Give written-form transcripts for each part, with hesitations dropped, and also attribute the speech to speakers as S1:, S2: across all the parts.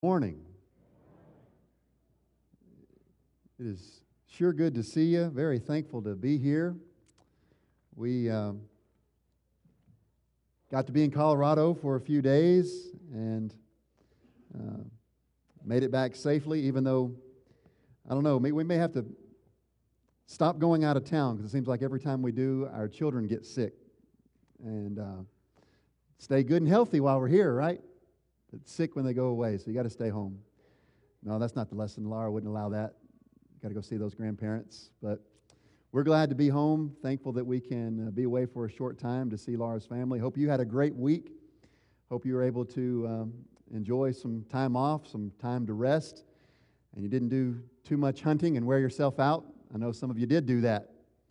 S1: Morning. It is sure good to see you. Very thankful to be here. We got to be in Colorado for a few days and made it back safely, even though, I don't know, we may have to stop going out of town because it seems like every time we do, our children get sick. And stay good and healthy while we're here, right? But sick when they go away, so you got to stay home. No, that's not the lesson. Laura wouldn't allow that. Got to go see those grandparents. But we're glad to be home. Thankful that we can be away for a short time to see Laura's family. Hope you had a great week. Hope you were able to enjoy some time off, some time to rest, and you didn't do too much hunting and wear yourself out. I know some of you did do that.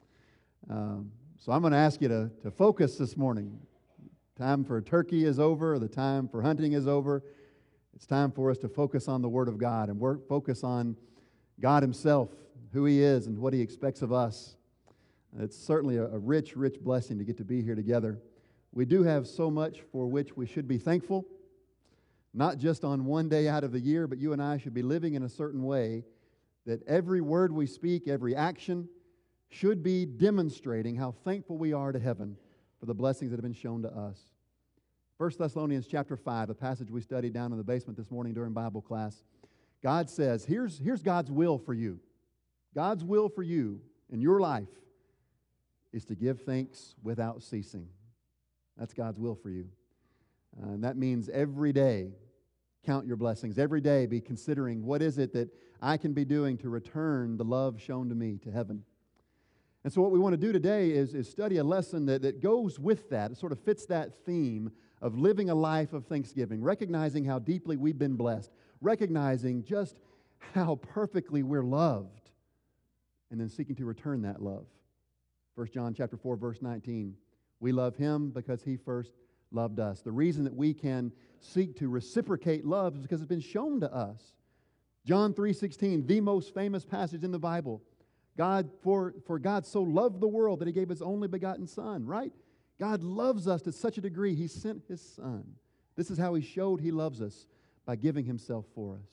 S1: So I'm going to ask you to focus this morning. Time for turkey is over. The time for hunting is over. It's time for us to focus on the Word of God and focus on God Himself, who He is and what He expects of us. It's certainly a rich, rich blessing to get to be here together. We do have so much for which we should be thankful, not just on one day out of the year, but you and I should be living in a certain way that every word we speak, every action, should be demonstrating how thankful we are to heaven for the blessings that have been shown to us. 1 Thessalonians chapter 5, a passage we studied down in the basement this morning during Bible class. God says, here's God's will for you. God's will for you in your life is to give thanks without ceasing. That's God's will for you. And that means every day count your blessings. Every day be considering what is it that I can be doing to return the love shown to me to heaven. And so what we want to do today is study a lesson that goes with that. It sort of fits that theme of living a life of thanksgiving, recognizing how deeply we've been blessed, recognizing just how perfectly we're loved, and then seeking to return that love. 1 John chapter 4, verse 19, we love Him because He first loved us. The reason that we can seek to reciprocate love is because it's been shown to us. John 3:16, the most famous passage in the Bible. For God so loved the world that He gave His only begotten Son, right? God loves us to such a degree, He sent His Son. This is how He showed He loves us, by giving Himself for us.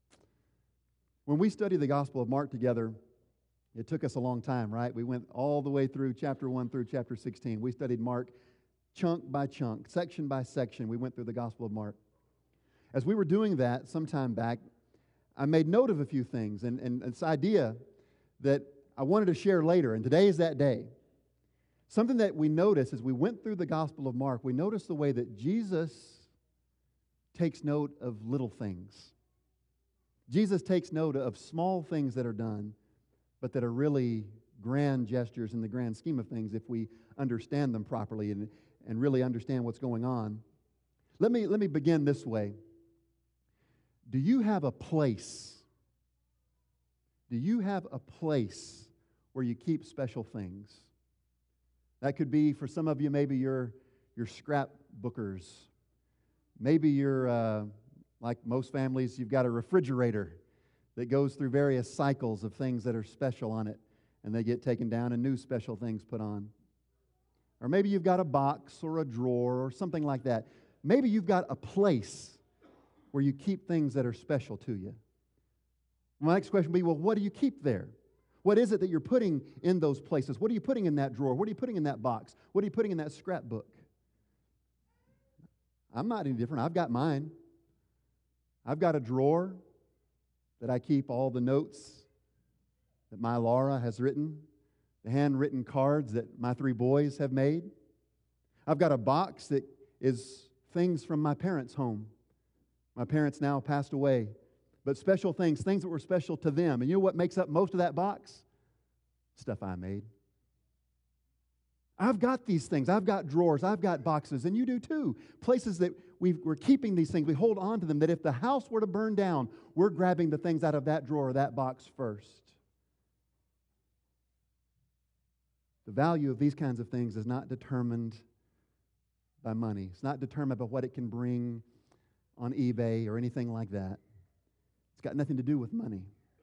S1: When we studied the Gospel of Mark together, it took us a long time, right? We went all the way through chapter 1 through chapter 16. We studied Mark chunk by chunk, section by section. We went through the Gospel of Mark. As we were doing that some time back, I made note of a few things, and this idea that I wanted to share later, and today is that day. Something that we noticed as we went through the Gospel of Mark, we noticed the way that Jesus takes note of little things. Jesus takes note of small things that are done, but that are really grand gestures in the grand scheme of things if we understand them properly and really understand what's going on. Let me begin this way. Do you have a place? Do you have a place where you keep special things? That could be, for some of you, maybe your scrapbookers. Maybe you're, like most families, you've got a refrigerator that goes through various cycles of things that are special on it, and they get taken down and new special things put on. Or maybe you've got a box or a drawer or something like that. Maybe you've got a place where you keep things that are special to you. My next question would be, well, what do you keep there? What is it that you're putting in those places? What are you putting in that drawer? What are you putting in that box? What are you putting in that scrapbook? I'm not any different. I've got mine. I've got a drawer that I keep all the notes that my Laura has written, the handwritten cards that my 3 boys have made. I've got a box that is things from my parents' home. My parents now passed away. But special things that were special to them. And you know what makes up most of that box? Stuff I made. I've got these things. I've got drawers. I've got boxes. And you do too. Places that we're keeping these things. We hold on to them. That if the house were to burn down, we're grabbing the things out of that drawer or that box first. The value of these kinds of things is not determined by money. It's not determined by what it can bring on eBay or anything like that. It's got nothing to do with money.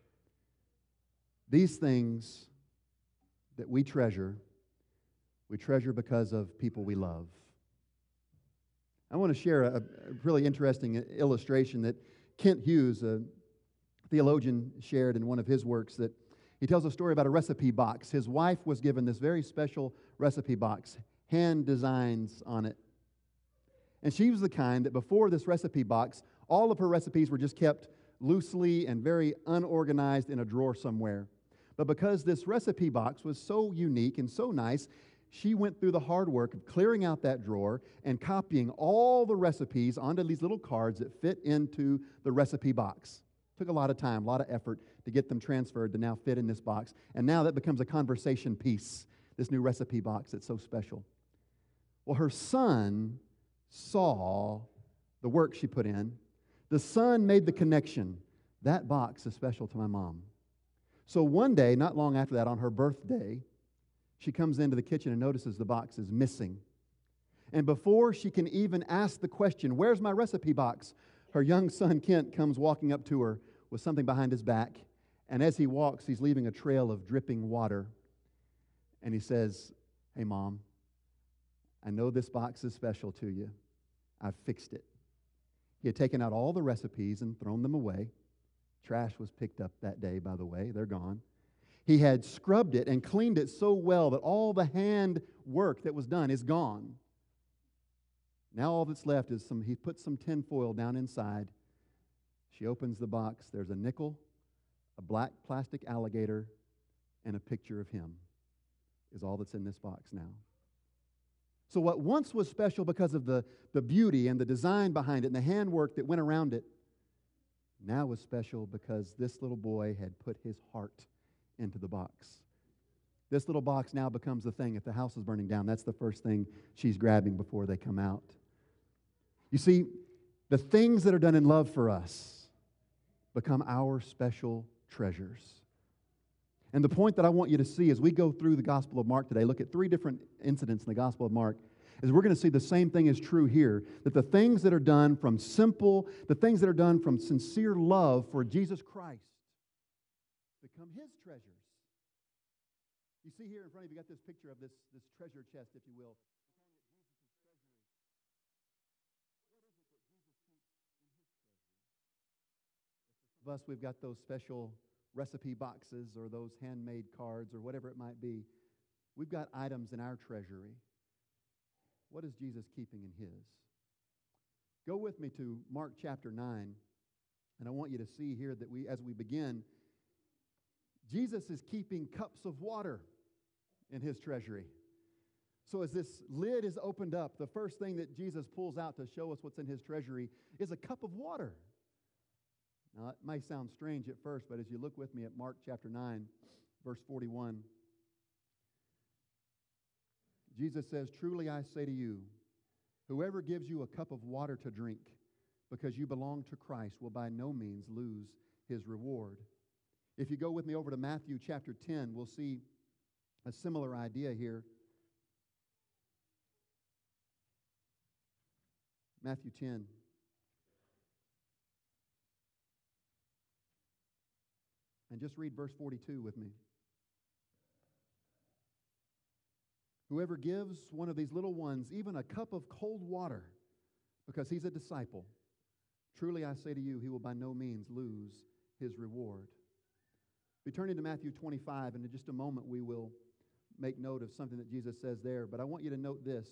S1: These things that we treasure because of people we love. I want to share a really interesting illustration that Kent Hughes, a theologian, shared in one of his works that he tells a story about a recipe box. His wife was given this very special recipe box, hand designs on it. And she was the kind that before this recipe box, all of her recipes were just kept loosely and very unorganized in a drawer somewhere. But because this recipe box was so unique and so nice, she went through the hard work of clearing out that drawer and copying all the recipes onto these little cards that fit into the recipe box. Took a lot of time, a lot of effort to get them transferred to now fit in this box. And now that becomes a conversation piece, this new recipe box that's so special. Well, her son saw the work she put in. The son made the connection. That box is special to my mom. So one day, not long after that, on her birthday, she comes into the kitchen and notices the box is missing. And before she can even ask the question, "Where's my recipe box?" her young son, Kent, comes walking up to her with something behind his back. And as he walks, he's leaving a trail of dripping water. And he says, "Hey, Mom, I know this box is special to you. I've fixed it." He had taken out all the recipes and thrown them away. Trash was picked up that day, by the way. They're gone. He had scrubbed it and cleaned it so well that all the hand work that was done is gone. Now all that's left is he put some tin foil down inside. She opens the box. There's a nickel, a black plastic alligator, and a picture of him is all that's in this box now. So what once was special because of the beauty and the design behind it and the handwork that went around it, now was special because this little boy had put his heart into the box. This little box now becomes the thing. If the house is burning down, that's the first thing she's grabbing before they come out. You see, the things that are done in love for us become our special treasures. And the point that I want you to see as we go through the Gospel of Mark today, look at 3 different incidents in the Gospel of Mark, is we're going to see the same thing is true here, that the things that are done from the things that are done from sincere love for Jesus Christ become His treasures. You see here in front of you, got this picture of this treasure chest, if you will. Of us, we've got those special recipe boxes or those handmade cards or whatever it might be. We've got items in our treasury. What is Jesus keeping in His? Go with me to Mark chapter 9, and I want you to see here that as we begin, Jesus is keeping cups of water in His treasury. So as this lid is opened up, the first thing that Jesus pulls out to show us what's in His treasury is a cup of water. Now, it may sound strange at first, but as you look with me at Mark chapter 9, verse 41, Jesus says, "Truly I say to you, whoever gives you a cup of water to drink because you belong to Christ will by no means lose his reward." If you go with me over to Matthew chapter 10, we'll see a similar idea here. Matthew 10. And just read verse 42 with me. "Whoever gives one of these little ones even a cup of cold water because he's a disciple, truly I say to you, he will by no means lose his reward." We turn into Matthew 25, and in just a moment we will make note of something that Jesus says there. But I want you to note this.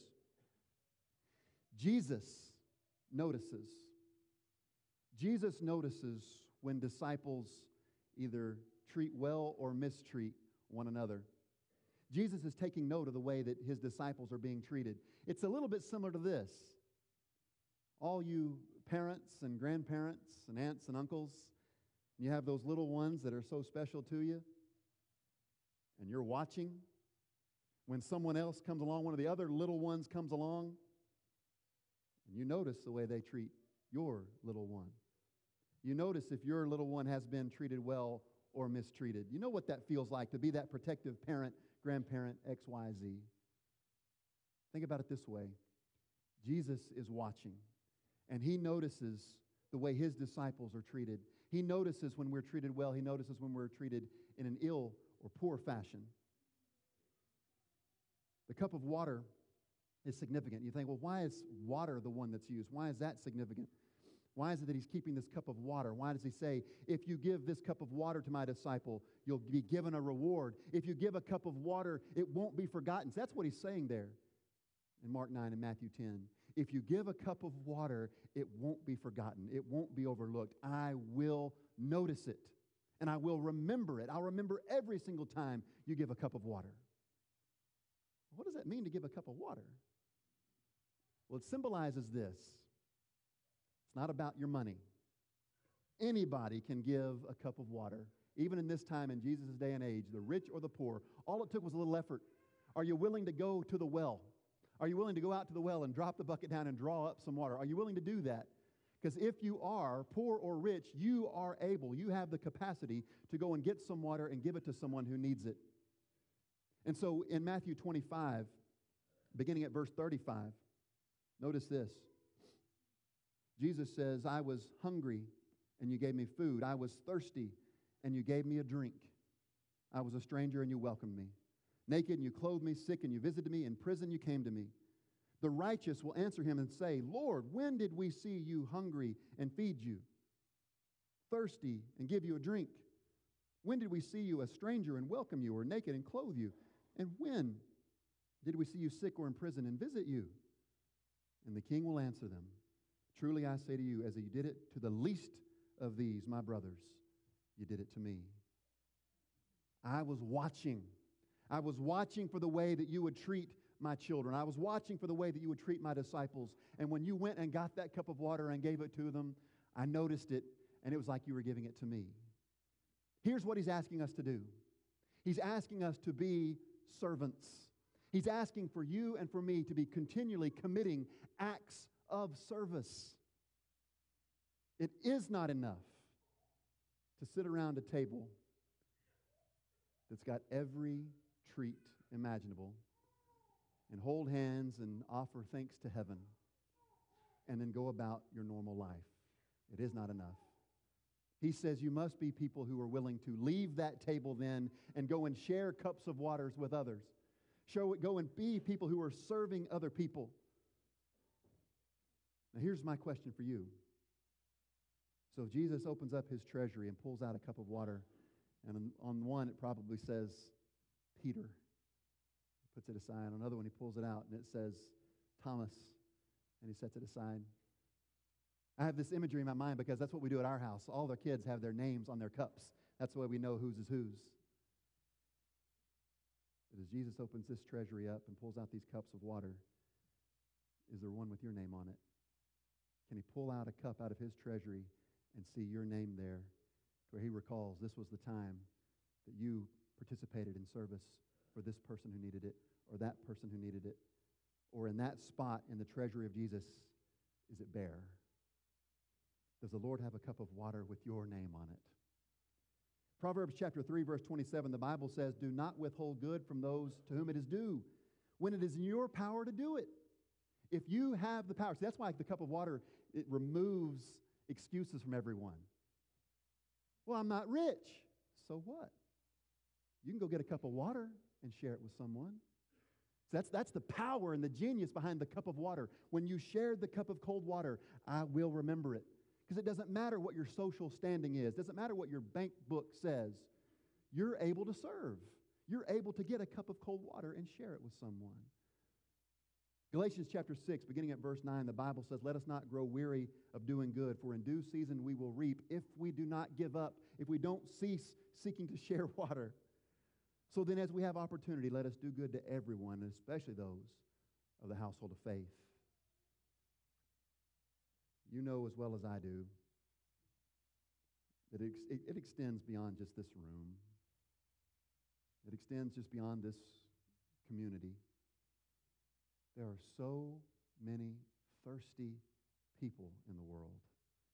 S1: Jesus notices. Jesus notices when disciples either treat well or mistreat one another. Jesus is taking note of the way that his disciples are being treated. It's a little bit similar to this. All you parents and grandparents and aunts and uncles, you have those little ones that are so special to you, and you're watching. When someone else comes along, one of the other little ones comes along, and you notice the way they treat your little one. You notice if your little one has been treated well or mistreated. You know what that feels like to be that protective parent, grandparent, X, Y, Z. Think about it this way. Jesus is watching, and he notices the way his disciples are treated. He notices when we're treated well. He notices when we're treated in an ill or poor fashion. The cup of water is significant. You think, well, why is water the one that's used? Why is that significant? Why is it that he's keeping this cup of water? Why does he say, if you give this cup of water to my disciple, you'll be given a reward? If you give a cup of water, it won't be forgotten. So that's what he's saying there in Mark 9 and Matthew 10. If you give a cup of water, it won't be forgotten. It won't be overlooked. I will notice it, and I will remember it. I'll remember every single time you give a cup of water. What does that mean to give a cup of water? Well, it symbolizes this. It's not about your money. Anybody can give a cup of water. Even in this time, in Jesus' day and age, the rich or the poor, all it took was a little effort. Are you willing to go to the well? Are you willing to go out to the well and drop the bucket down and draw up some water? Are you willing to do that? Because if you are poor or rich, you are able, you have the capacity to go and get some water and give it to someone who needs it. And so in Matthew 25, beginning at verse 35, notice this. Jesus says, I was hungry, and you gave me food. I was thirsty, and you gave me a drink. I was a stranger, and you welcomed me. Naked, and you clothed me. Sick, and you visited me. In prison, you came to me. The righteous will answer him and say, Lord, when did we see you hungry and feed you? Thirsty, and give you a drink? When did we see you a stranger and welcome you, or naked and clothe you? And when did we see you sick or in prison and visit you? And the king will answer them, truly I say to you, as you did it to the least of these, my brothers, you did it to me. I was watching. I was watching for the way that you would treat my children. I was watching for the way that you would treat my disciples. And when you went and got that cup of water and gave it to them, I noticed it, and it was like you were giving it to me. Here's what he's asking us to do. He's asking us to be servants. He's asking for you and for me to be continually committing acts of service. It is not enough to sit around a table that's got every treat imaginable and hold hands and offer thanks to heaven and then go about your normal life. It is not enough. He says you must be people who are willing to leave that table then and go and share cups of waters with others. Go and be people who are serving other people. Now here's my question for you. So if Jesus opens up his treasury and pulls out a cup of water, and on one it probably says Peter. He puts it aside. On another one he pulls it out and it says Thomas, and he sets it aside. I have this imagery in my mind because that's what we do at our house. All their kids have their names on their cups. That's the way we know whose is whose. But as Jesus opens this treasury up and pulls out these cups of water, is there one with your name on it? Can he pull out a cup out of his treasury and see your name there, to where he recalls this was the time that you participated in service for this person who needed it, or that person who needed it, or in that spot in the treasury of Jesus, is it bare? Does the Lord have a cup of water with your name on it? Proverbs chapter 3, verse 27, the Bible says, do not withhold good from those to whom it is due, when it is in your power to do it. If you have the power, see, that's why the cup of water, it removes excuses from everyone. Well, I'm not rich. So what? You can go get a cup of water and share it with someone. So that's the power and the genius behind the cup of water. When you shared the cup of cold water, I will remember it. Because it doesn't matter what your social standing is. It doesn't matter what your bank book says. You're able to serve. You're able to get a cup of cold water and share it with someone. Galatians chapter 6, beginning at verse 9, the Bible says, let us not grow weary of doing good, for in due season we will reap if we do not give up, if we don't cease seeking to share water. So then as we have opportunity, let us do good to everyone, and especially those of the household of faith. You know as well as I do that it extends beyond just this room. It extends just beyond this community. There are so many thirsty people in the world.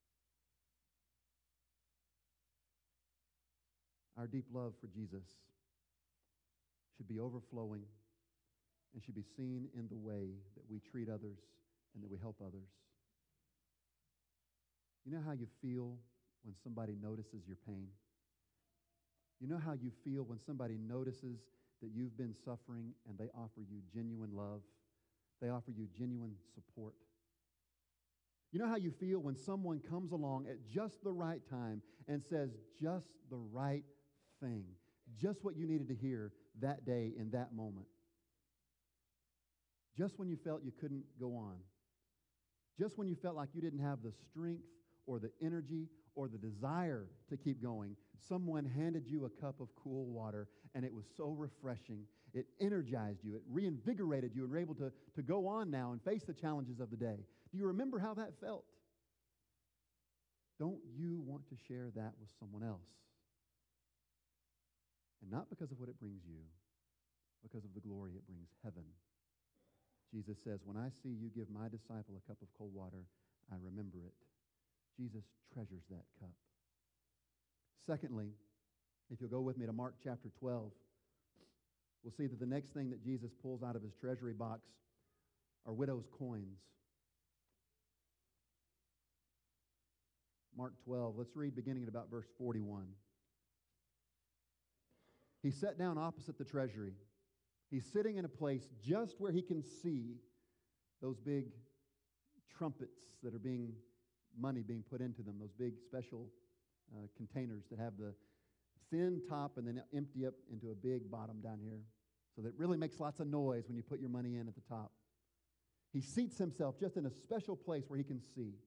S1: Our deep love for Jesus should be overflowing and should be seen in the way that we treat others and that we help others. You know how you feel when somebody notices your pain? You know how you feel when somebody notices that you've been suffering and they offer you genuine love? They offer you genuine support. You know how you feel when someone comes along at just the right time and says just the right thing, just what you needed to hear that day in that moment. Just when you felt you couldn't go on. Just when you felt like you didn't have the strength or the energy or the desire to keep going, someone handed you a cup of cool water, and it was so refreshing. It energized you. It reinvigorated you, and were able to go on now and face the challenges of the day. Do you remember how that felt? Don't you want to share that with someone else? And not because of what it brings you, because of the glory it brings heaven. Jesus says, when I see you give my disciple a cup of cold water, I remember it. Jesus treasures that cup. Secondly, if you'll go with me to Mark chapter 12, we'll see that the next thing that Jesus pulls out of his treasury box are widow's coins. Mark 12, let's read beginning at about verse 41. He sat down opposite the treasury. He's sitting in a place just where he can see those big trumpets that are money being put into them, those big special containers that have the thin top and then empty up into a big bottom down here, so that it really makes lots of noise when you put your money in at the top. He seats himself just in a special place where he can see.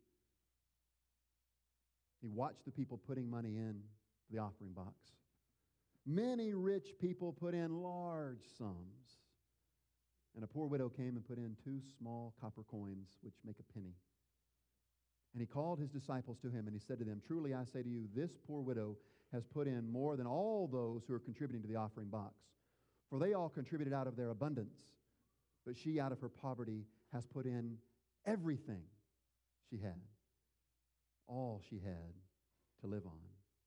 S1: He watched the people putting money in the offering box. Many rich people put in large sums, and a poor widow came and put in 2 small copper coins, which make a penny. And he called his disciples to him, and he said to them, truly I say to you, this poor widow has put in more than all those who are contributing to the offering box. For they all contributed out of their abundance, but she out of her poverty has put in everything she had, all she had to live on.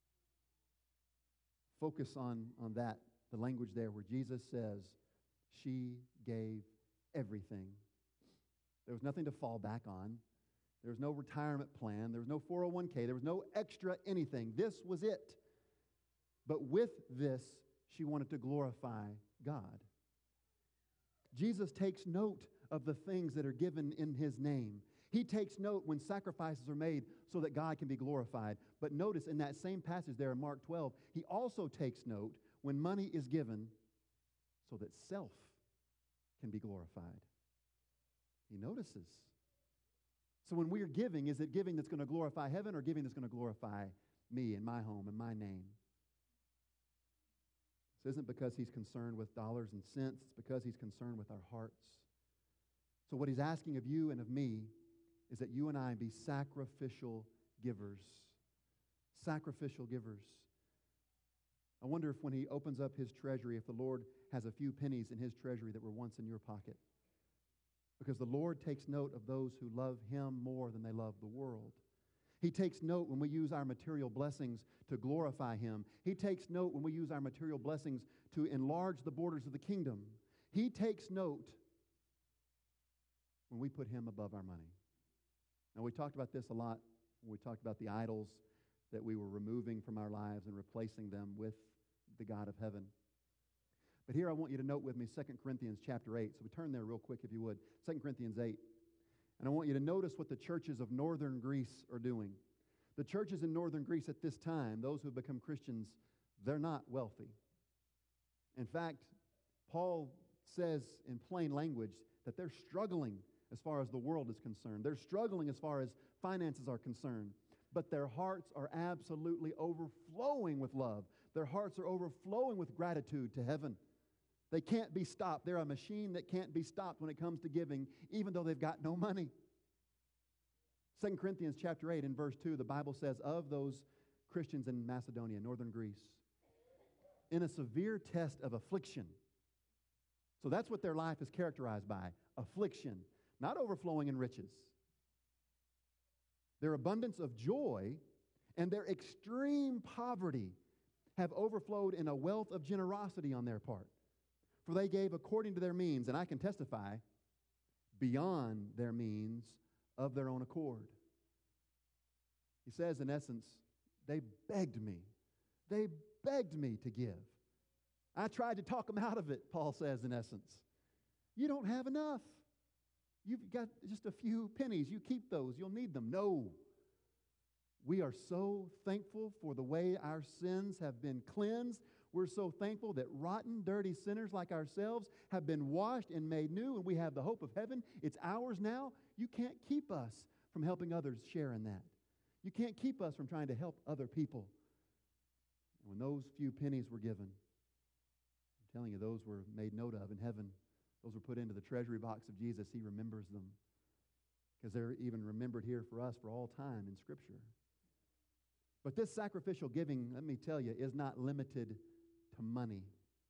S1: Focus on that, the language there where Jesus says, she gave everything. There was nothing to fall back on. There was no retirement plan. There was no 401k. There was no extra anything. This was it. But with this, she wanted to glorify God. Jesus takes note of the things that are given in his name. He takes note when sacrifices are made so that God can be glorified. But notice in that same passage there in Mark 12, he also takes note when money is given so that self can be glorified. He notices. So when we are giving, is it giving that's going to glorify heaven or giving that's going to glorify me and my home and my name? This isn't because he's concerned with dollars and cents. It's because he's concerned with our hearts. So what he's asking of you and of me is that you and I be sacrificial givers. Sacrificial givers. I wonder if when he opens up his treasury, if the Lord has a few pennies in his treasury that were once in your pocket. Because the Lord takes note of those who love him more than they love the world. He takes note when we use our material blessings to glorify him. He takes note when we use our material blessings to enlarge the borders of the kingdom. He takes note when we put him above our money. Now, we talked about this a lot when we talked about the idols that we were removing from our lives and replacing them with the God of heaven. But here I want you to note with me 2 Corinthians chapter 8. So we turn there real quick if you would. 2 Corinthians 8. And I want you to notice what the churches of northern Greece are doing. The churches in northern Greece at this time, those who have become Christians, they're not wealthy. In fact, Paul says in plain language that they're struggling as far as the world is concerned. They're struggling as far as finances are concerned. But their hearts are absolutely overflowing with love. Their hearts are overflowing with gratitude to heaven. They can't be stopped. They're a machine that can't be stopped when it comes to giving, even though they've got no money. 2 Corinthians chapter 8 and verse 2, the Bible says, of those Christians in Macedonia, northern Greece, in a severe test of affliction. So that's what their life is characterized by, affliction, not overflowing in riches. Their abundance of joy and their extreme poverty have overflowed in a wealth of generosity on their part. For they gave according to their means, and I can testify, beyond their means of their own accord. He says, in essence, they begged me. They begged me to give. I tried to talk them out of it, Paul says, in essence. You don't have enough. You've got just a few pennies. You keep those. You'll need them. No. We are so thankful for the way our sins have been cleansed. We're so thankful that rotten, dirty sinners like ourselves have been washed and made new, and we have the hope of heaven. It's ours now. You can't keep us from helping others share in that. You can't keep us from trying to help other people. And when those few pennies were given, I'm telling you, those were made note of in heaven. Those were put into the treasury box of Jesus. He remembers them because they're even remembered here for us for all time in Scripture. But this sacrificial giving, let me tell you, is not limited to money.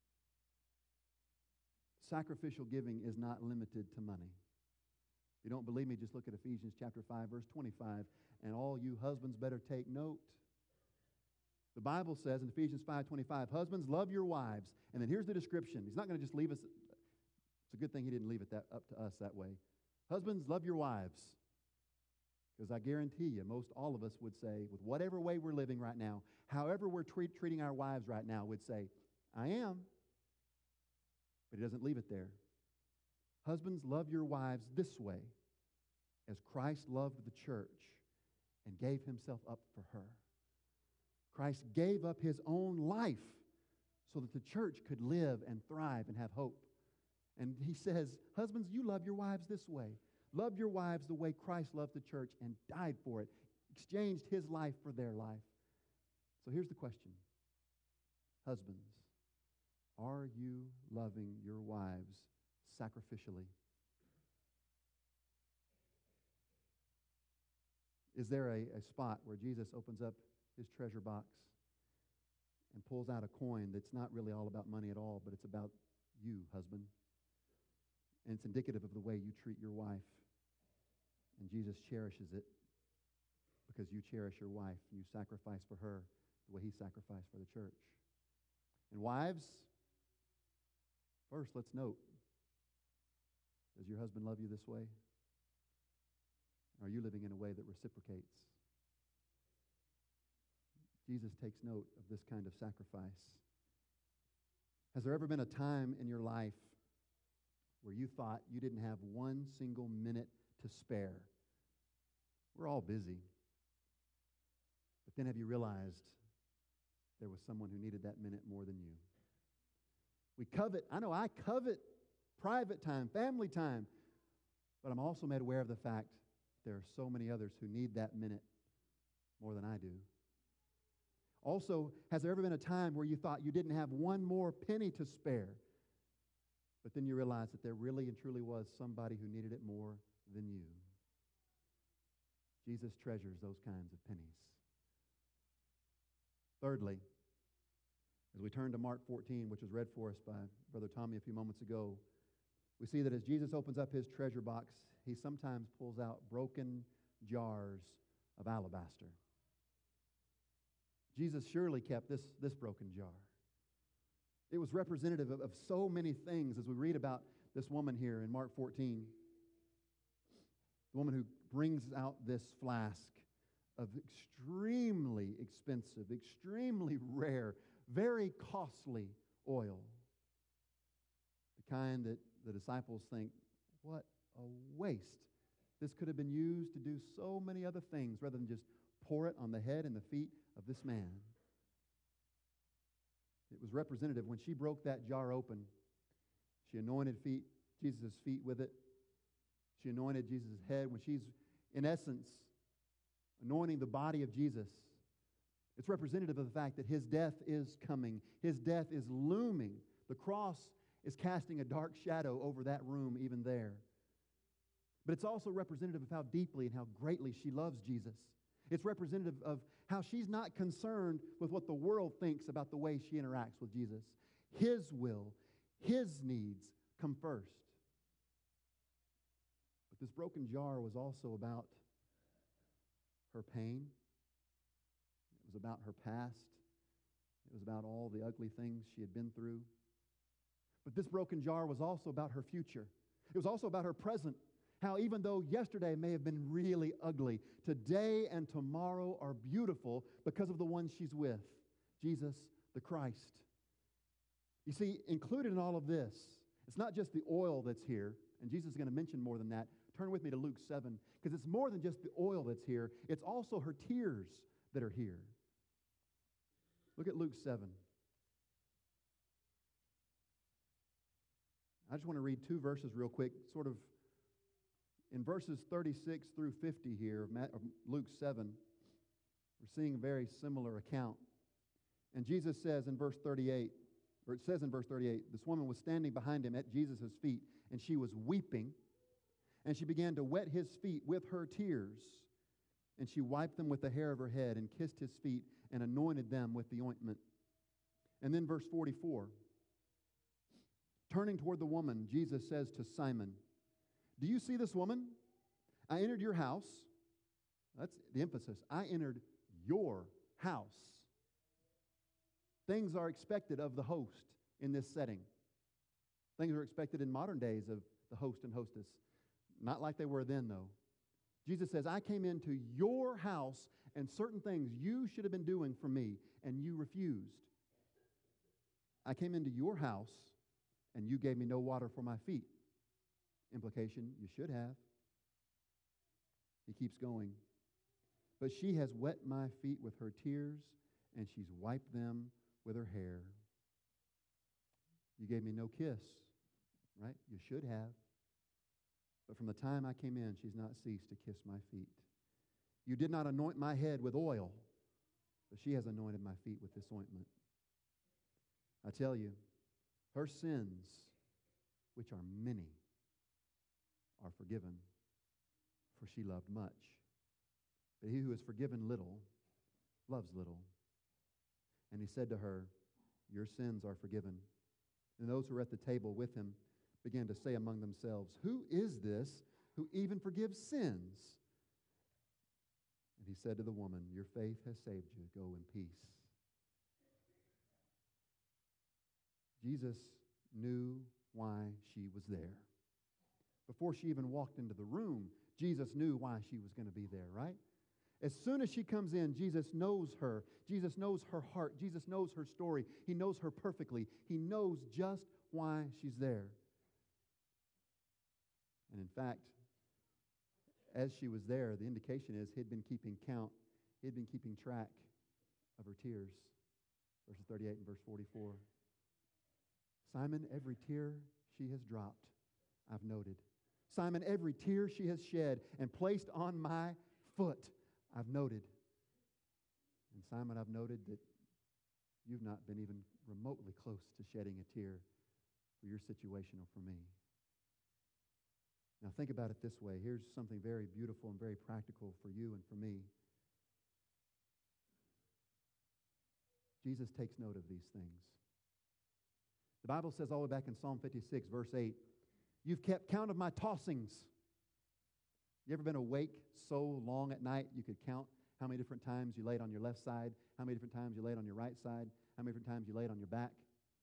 S1: Sacrificial giving is not limited to money. If you don't believe me, just look at Ephesians chapter 5, verse 25, and all you husbands better take note. The Bible says in Ephesians 5:25, husbands, love your wives. And then here's the description. He's not going to just leave us. It's a good thing he didn't leave it up to us that way. Husbands, love your wives. Because I guarantee you, most all of us would say, with whatever way we're living right now, however we're treating our wives right now, would say, I am. But he doesn't leave it there. Husbands, love your wives this way, as Christ loved the church and gave himself up for her. Christ gave up his own life so that the church could live and thrive and have hope. And he says, husbands, you love your wives this way. Love your wives the way Christ loved the church and died for it, exchanged his life for their life. So here's the question. Husbands, are you loving your wives sacrificially? Is there a spot where Jesus opens up his treasure box and pulls out a coin that's not really all about money at all, but it's about you, husband? And it's indicative of the way you treat your wife. And Jesus cherishes it because you cherish your wife and you sacrifice for her the way he sacrificed for the church. And wives, first let's note, does your husband love you this way? Are you living in a way that reciprocates? Jesus takes note of this kind of sacrifice. Has there ever been a time in your life where you thought you didn't have one single minute to spare? We're all busy. But then have you realized there was someone who needed that minute more than you? We covet, I covet private time, family time, but I'm also made aware of the fact there are so many others who need that minute more than I do. Also, has there ever been a time where you thought you didn't have one more penny to spare, but then you realized that there really and truly was somebody who needed it more than you? Jesus treasures those kinds of pennies. Thirdly, as we turn to Mark 14, which was read for us by Brother Tommy a few moments ago, we see that as Jesus opens up his treasure box, he sometimes pulls out broken jars of alabaster. Jesus surely kept this broken jar. It was representative of so many things as we read about this woman here in Mark 14. The woman who brings out this flask of extremely expensive, extremely rare, very costly oil. The kind that the disciples think, what a waste. This could have been used to do so many other things rather than just pour it on the head and the feet of this man. It was representative. When she broke that jar open, she anointed Jesus' feet with it. She anointed Jesus' head. When she's, in essence, anointing the body of Jesus, it's representative of the fact that his death is coming. His death is looming. The cross is casting a dark shadow over that room even there. But it's also representative of how deeply and how greatly she loves Jesus. It's representative of how she's not concerned with what the world thinks about the way she interacts with Jesus. His will, his needs come first. But this broken jar was also about her pain. It was about her past. It was about all the ugly things she had been through. But this broken jar was also about her future. It was also about her present. How even though yesterday may have been really ugly, today and tomorrow are beautiful because of the one she's with, Jesus the Christ. You see, included in all of this, it's not just the oil that's here, and Jesus is going to mention more than that. Turn with me to Luke 7, because it's more than just the oil that's here. It's also her tears that are here. Look at Luke 7. I just want to read two verses real quick, sort of in verses 36 through 50 here of Luke 7. We're seeing a very similar account. And Jesus says in verse 38, or it says in verse 38, this woman was standing behind him at Jesus' feet, and she was weeping, and she began to wet his feet with her tears, and she wiped them with the hair of her head and kissed his feet and anointed them with the ointment. And then verse 44, turning toward the woman, Jesus says to Simon, do you see this woman? I entered your house. That's the emphasis. I entered your house. Things are expected of the host in this setting. Things are expected in modern days of the host and hostess. Not like they were then, though. Jesus says, I came into your house, and certain things you should have been doing for me, and you refused. I came into your house, and you gave me no water for my feet. Implication, you should have. He keeps going. But she has wet my feet with her tears, and she's wiped them with her hair. You gave me no kiss, right? You should have. But from the time I came in, she's not ceased to kiss my feet. You did not anoint my head with oil, but she has anointed my feet with this ointment. I tell you, her sins, which are many, are forgiven, for she loved much. But he who is forgiven little loves little. And he said to her, your sins are forgiven. And those who were at the table with him began to say among themselves, who is this who even forgives sins? And he said to the woman, your faith has saved you. Go in peace. Jesus knew why she was there. Before she even walked into the room, Jesus knew why she was going to be there, right? As soon as she comes in, Jesus knows her. Jesus knows her heart. Jesus knows her story. He knows her perfectly. He knows just why she's there. And in fact, as she was there, the indication is he'd been keeping count. He'd been keeping track of her tears. Verses 38 and verse 44. Simon, every tear she has dropped, I've noted. Simon, every tear she has shed and placed on my foot, I've noted. And Simon, I've noted that you've not been even remotely close to shedding a tear for your situation or for me. Now think about it this way. Here's something very beautiful and very practical for you and for me. Jesus takes note of these things. The Bible says all the way back in Psalm 56, verse 8, you've kept count of my tossings. You ever been awake so long at night you could count how many different times you laid on your left side, how many different times you laid on your right side, how many different times you laid on your back?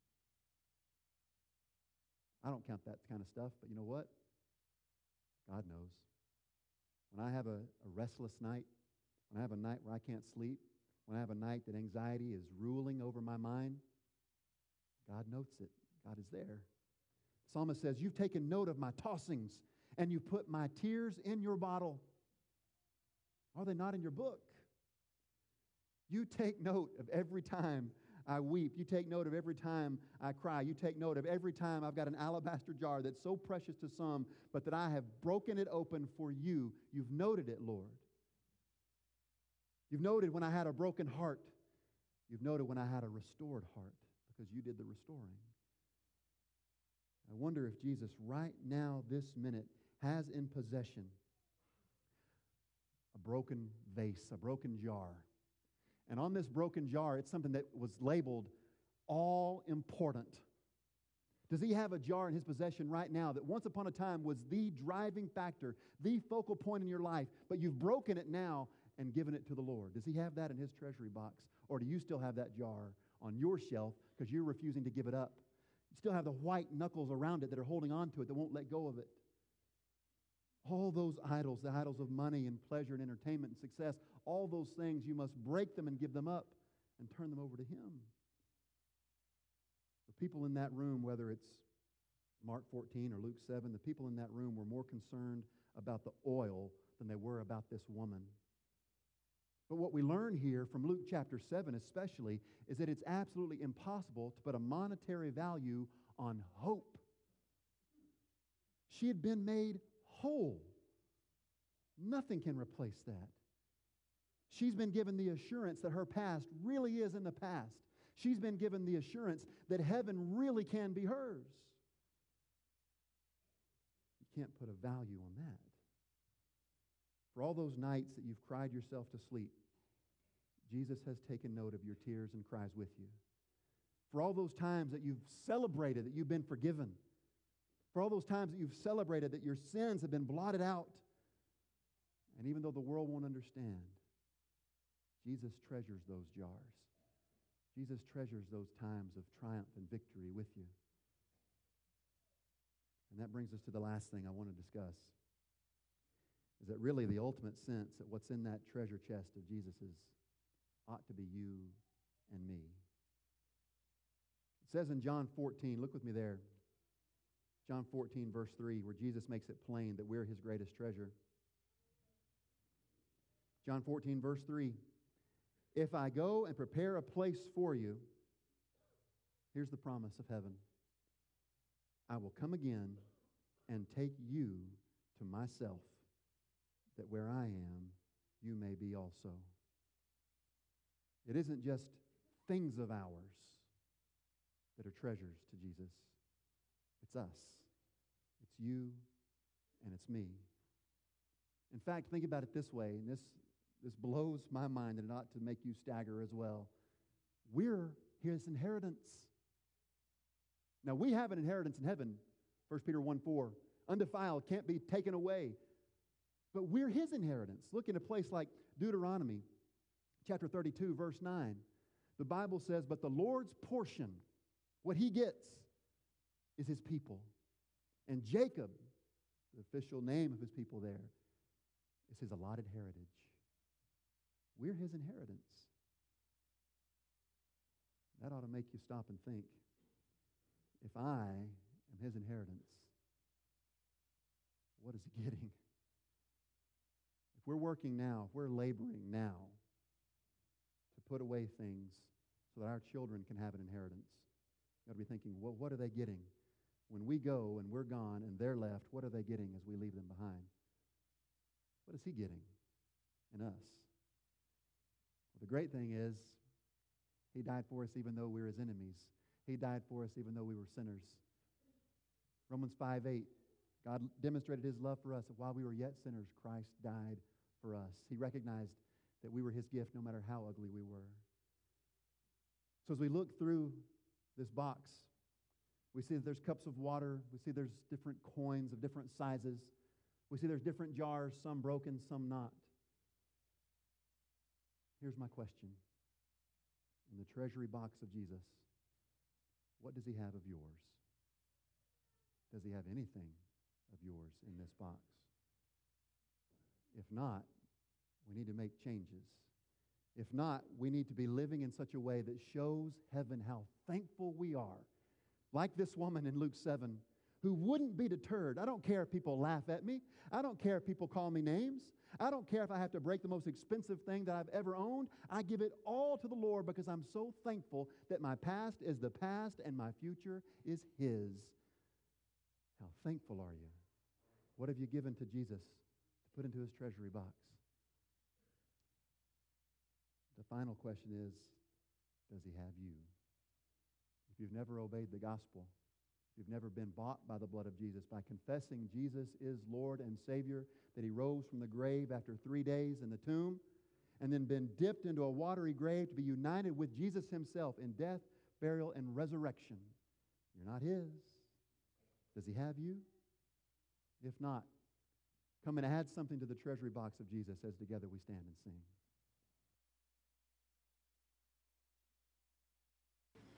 S1: I don't count that kind of stuff, but you know what? God knows. When I have a restless night, when I have a night where I can't sleep, when I have a night that anxiety is ruling over my mind, God notes it. God is there. The psalmist says, you've taken note of my tossings, and you put my tears in your bottle. Are they not in your book? You take note of every time I weep. You take note of every time I cry. You take note of every time I've got an alabaster jar that's so precious to some, but that I have broken it open for you. You've noted it, Lord. You've noted when I had a broken heart. You've noted when I had a restored heart, because you did the restoring. I wonder if Jesus right now, this minute, has in possession a broken vase, a broken jar. And on this broken jar, it's something that was labeled all important. Does he have a jar in his possession right now that once upon a time was the driving factor, the focal point in your life, but you've broken it now and given it to the Lord? Does he have that in his treasury box? Or do you still have that jar on your shelf because you're refusing to give it up? You still have the white knuckles around it that are holding on to it, that won't let go of it. All those idols, the idols of money and pleasure and entertainment and success, all those things, you must break them and give them up and turn them over to him. The people in that room, whether it's Mark 14 or Luke 7, the people in that room were more concerned about the oil than they were about this woman. But what we learn here from Luke chapter 7 especially is that it's absolutely impossible to put a monetary value on hope. She had been made whole. Nothing can replace that. She's been given the assurance that her past really is in the past. She's been given the assurance that heaven really can be hers. You can't put a value on that. For all those nights that you've cried yourself to sleep, Jesus has taken note of your tears and cries with you. For all those times that you've celebrated that you've been forgiven, for all those times that you've celebrated that your sins have been blotted out, and even though the world won't understand, Jesus treasures those jars. Jesus treasures those times of triumph and victory with you. And that brings us to the last thing I want to discuss, is that really the ultimate sense that what's in that treasure chest of Jesus's ought to be you and me. It says in John 14, look with me there, John 14, verse 3, where Jesus makes it plain that we're his greatest treasure. John 14, verse 3, if I go and prepare a place for you, here's the promise of heaven, I will come again and take you to myself, that where I am, you may be also. It isn't just things of ours that are treasures to Jesus. It's us. It's you, and it's me. In fact, think about it this way, and this blows my mind, and it ought to make you stagger as well. We're his inheritance. Now, we have an inheritance in heaven, 1 Peter 1:4. Undefiled, can't be taken away. But we're his inheritance. Look in a place like Deuteronomy, chapter 32, verse 9. The Bible says, but the Lord's portion, what he gets, is his people. And Jacob, the official name of his people there, is his allotted heritage. We're his inheritance. That ought to make you stop and think, if I am his inheritance, what is he getting? If we're working now, if we're laboring now to put away things so that our children can have an inheritance, you got to be thinking, well, what are they getting? When we go and we're gone and they're left, what are they getting as we leave them behind? What is he getting in us? Well, the great thing is, he died for us even though we were his enemies. He died for us even though we were sinners. Romans 5:8, God demonstrated his love for us that while we were yet sinners, Christ died for us. He recognized that we were his gift no matter how ugly we were. So as we look through this box, we see that there's cups of water. We see there's different coins of different sizes. We see there's different jars, some broken, some not. Here's my question. In the treasury box of Jesus, what does he have of yours? Does he have anything of yours in this box? If not, we need to make changes. If not, we need to be living in such a way that shows heaven how thankful we are. Like this woman in Luke 7, who wouldn't be deterred. I don't care if people laugh at me. I don't care if people call me names. I don't care if I have to break the most expensive thing that I've ever owned. I give it all to the Lord because I'm so thankful that my past is the past and my future is his. How thankful are you? What have you given to Jesus to put into his treasury box? The final question is, does he have you? If you've never obeyed the gospel, if you've never been bought by the blood of Jesus, by confessing Jesus is Lord and Savior, that he rose from the grave after 3 days in the tomb, and then been dipped into a watery grave to be united with Jesus himself in death, burial, and resurrection, you're not his. Does he have you? If not, come and add something to the treasury box of Jesus as together we stand and sing.